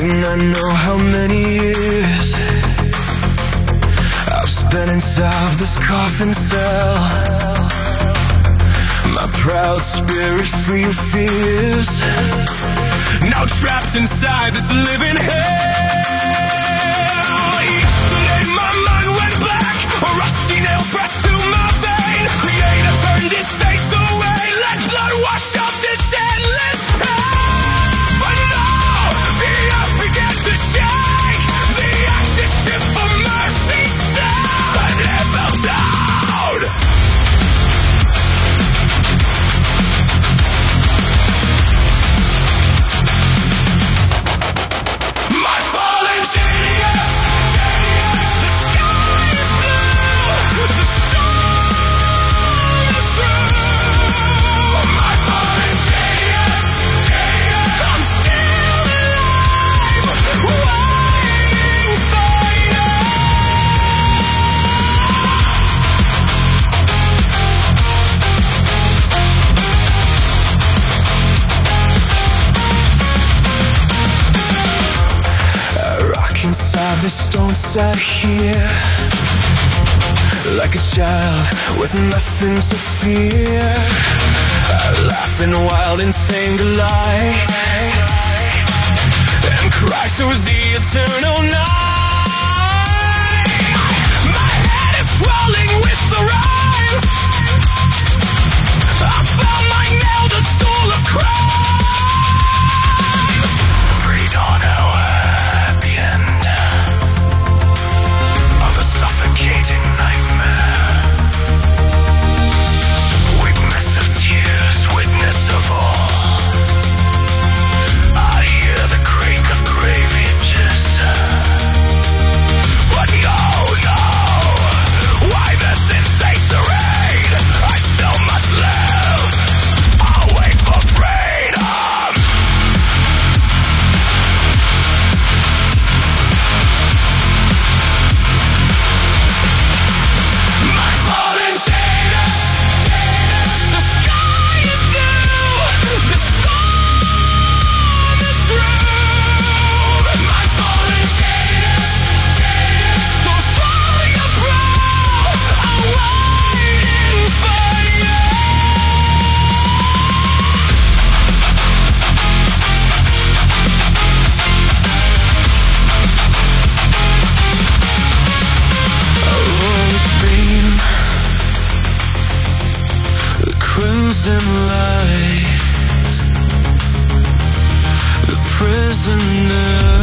not know how many years I've spent inside this coffin cell. My proud spirit free of fears, now trapped inside this living hell. Yesterday my mind went back, a rusty nail pressed to my vein. Creator turned its face away, let blood wash up this endless pain. But now the earth began to shake, the axis tipped for mercy's sake, and it fell down. My fallen genius, the sky is blue, the storm is through. My fallen genius, I'm still alive, waiting for you. I rock inside this stone sat here, like a child with nothing to fear. I laugh in wild, insane delight, and cry through the eternal night. My head is swelling with the rhymes, I found my nail, the tool of crime. Pre-dawn hour, happy end of a suffocating nightmare. Witness of tears, witness of all. I hear the creak of grave hinges. But no, why this insane raid? I still must live. I'll wait for freedom. My fallen genius, the sky is blue, the storm is through. My fallen genius, so falling abroad, I'm waiting for you. Always been the crimson light, the prisoner